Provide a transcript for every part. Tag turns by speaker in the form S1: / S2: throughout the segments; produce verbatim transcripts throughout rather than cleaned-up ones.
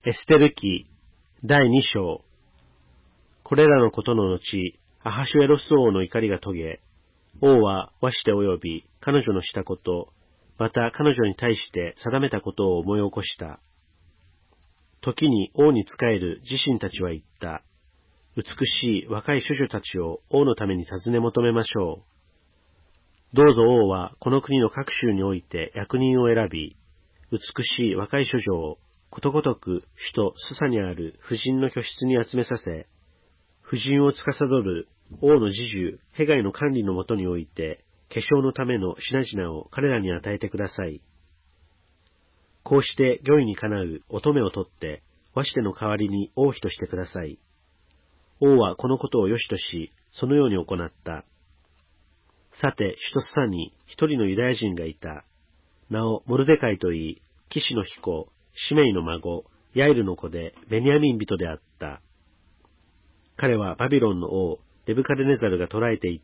S1: エステル記だいに章。これらのことの後、アハシュエロス王の怒りが遂げ、王はワシテ及び彼女のしたこと、また彼女に対して定めたことを思い起こした。時に王に仕える自身たちは言った。美しい若い処女たちを王のために尋ね求めましょう。どうぞ王はこの国の各州において役人を選び、美しい若い処女をことごとく首都スサにある婦人の居室に集めさせ、婦人を司る王の侍従ヘガイの管理のもとにおいて、化粧のための品々を彼らに与えてください。こうして御意にかなう乙女を取って、ワシテの代わりに王妃としてください。王はこのことを良しとし、そのように行った。さて、首都スサに一人のユダヤ人がいた。名をモルデカイといい、騎士の彦、シメイの孫、ヤイルの子でベニヤミン人であった。彼はバビロンの王、ネブカデネザルが捕らえていった、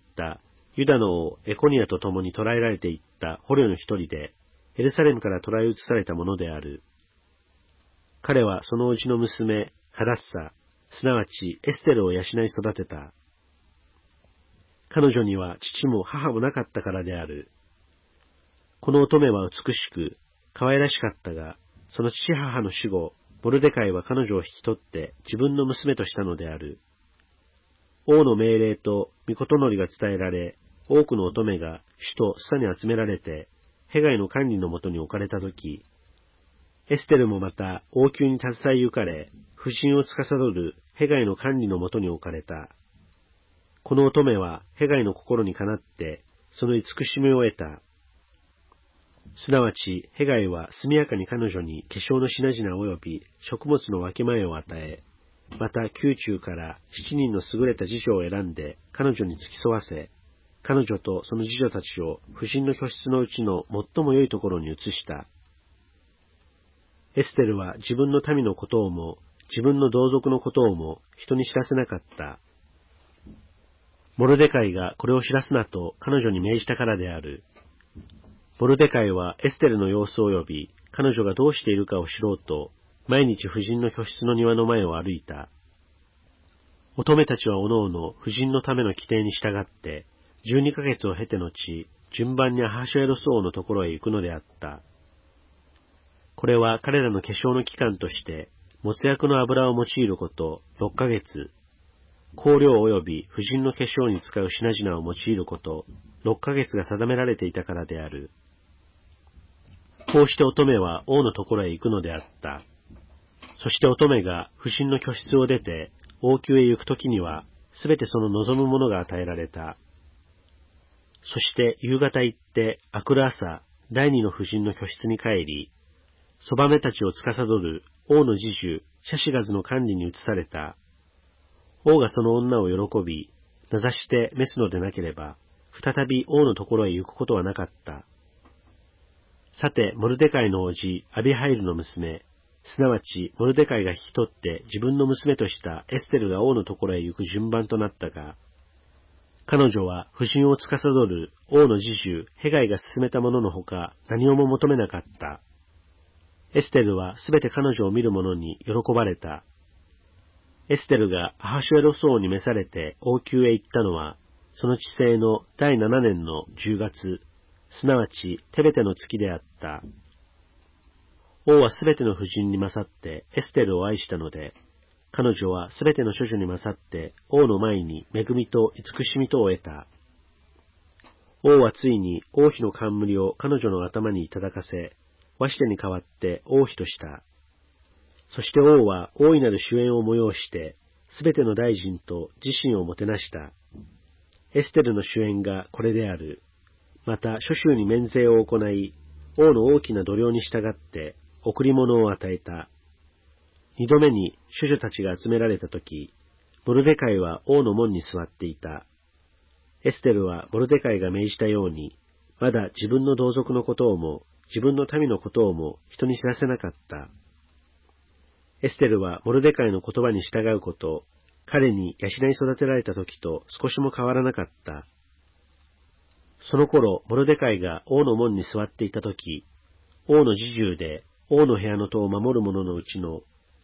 S1: ユダの王、エコニアと共に捕らえられていった捕虜の一人で、エルサレムから捕らえ移されたものである。彼はそのうちの娘、ハダッサ、すなわちエステルを養い育てた。彼女には父も母もなかったからである。この乙女は美しく、可愛らしかったが、その父母の死後、モルデカイは彼女を引き取って自分の娘としたのである。王の命令と御事乗りが伝えられ、多くの乙女が首都スサに集められて、ヘガイの管理のもとに置かれたとき、エステルもまた王宮に携えゆかれ、婦人を司るヘガイの管理のもとに置かれた。この乙女はヘガイの心にかなって、その慈しみを得た。すなわち、ヘガイは速やかに彼女に化粧の品々及び食物の分け前を与え、また宮中から七人の優れた侍女を選んで彼女に付き添わせ、彼女とその侍女たちを婦人の居室のうちの最も良いところに移した。エステルは自分の民のことをも、自分の同族のことをも人に知らせなかった。モルデカイがこれを知らすなと彼女に命じたからである。モルデカイはエステルの様子を呼び、彼女がどうしているかを知ろうと、毎日婦人の居室の庭の前を歩いた。乙女たちはおのおの婦人のための規定に従って、十二ヶ月を経て後、順番にアハシュエロス王のところへ行くのであった。これは彼らの化粧の期間として、没薬の油を用いること、六ヶ月、香料及び婦人の化粧に使う品々を用いること、六ヶ月が定められていたからである。こうして乙女は王のところへ行くのであった。そして乙女が婦人の居室を出て王宮へ行くときには、すべてその望むものが与えられた。そして夕方行って明くる朝、第二の婦人の居室に帰り、そばめたちを司る王の侍従、シャシガズの管理に移された。王がその女を喜び、名指して召すのでなければ、再び王のところへ行くことはなかった。さて、モルデカイの叔父、アビハイルの娘、すなわち、モルデカイが引き取って自分の娘としたエステルが王のところへ行く順番となったが、彼女は婦人を司る王の侍従、ヘガイが進めたもののほか何をも求めなかった。エステルはすべて彼女を見る者に喜ばれた。エステルがアハシュエロス王に召されて王宮へ行ったのは、その治世の第七年の十月、すなわちテベテの月であった。王はすべての婦人に勝ってエステルを愛したので、彼女はすべての処女に勝って王の前に恵みと慈しみとを得た。王はついに王妃の冠を彼女の頭にいただかせ、ワシテに代わって王妃とした。そして王は大いなる主演を催して、すべての大臣と自身をもてなした。エステルの主演がこれである。また諸州に免税を行い、王の大きな度量に従って贈り物を与えた。二度目に処女たちが集められたとき、モルデカイは王の門に座っていた。エステルはモルデカイが命じたように、まだ自分の同族のことをも、自分の民のことをも人に知らせなかった。エステルはモルデカイの言葉に従うこと、彼に養い育てられた時と少しも変わらなかった。その頃、モルデカイが王の門に座っていた時、王の侍従で王の部屋の戸を守る者のうちの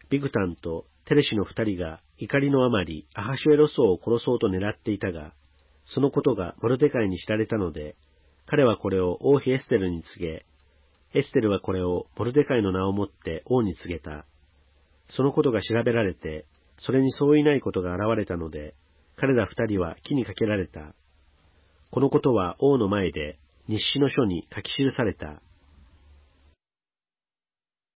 S1: ビグタンとテレシの二人が怒りのあまりアハシュエロス王を殺そうと狙っていたが、そのことがモルデカイに知られたので、彼はこれを王妃エステルに告げ、エステルはこれをモルデカイの名をもって王に告げた。そのことが調べられて、それに相違ないことが現れたので、彼ら二人は木にかけられた。このことは王の前で日誌の書に書き記された。